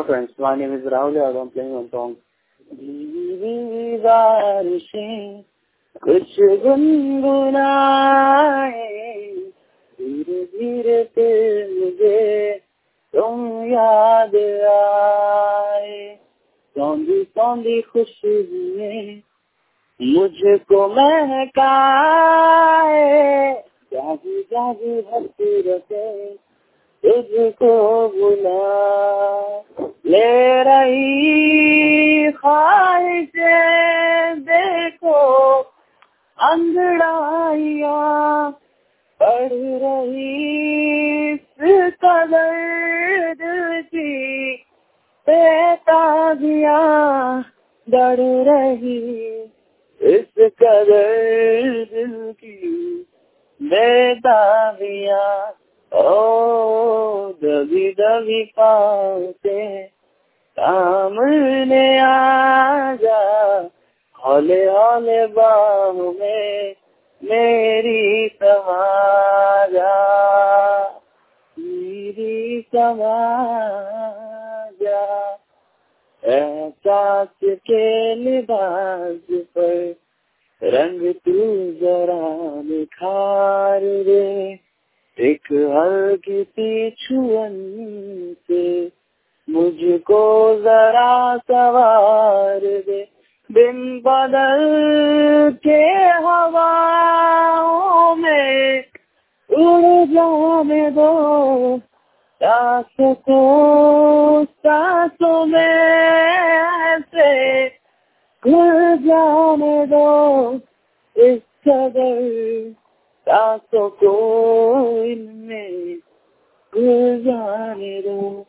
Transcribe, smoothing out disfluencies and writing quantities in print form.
friends. My name is Rahul and I'm playing one song. भीगी बारिशें कुछ गुनगुनाए, धीरे धीरे फिर मुझे तुम याद आए। सौंधी सौंधी खुशबुएं मुझको महकाए, जागी जागी हसरतें तुझको बुला ले रही ख्वाहिशें। देखो अंगड़ाइयाँ पढ़ रही इस कदर दिल की बेताबियाँ बढ़ रही, इस कदर दिल की बेताबियाँ। ओ दबी दबी पाँव से सामने आजा, हौले हौले बाहों में मेरी समा जा, मेरी समा जा। एहसास के लिबास पर रंग तू जरा निखार दे, एक हल्की सी छुअन से मुझको जरा सवार दे। बिन बदल के हवाओं में उड़ जाने दो, सांसों को सांसों में ऐसे घुल जाने दो, इस कदर सांसों को इनमें घुल जाने दो।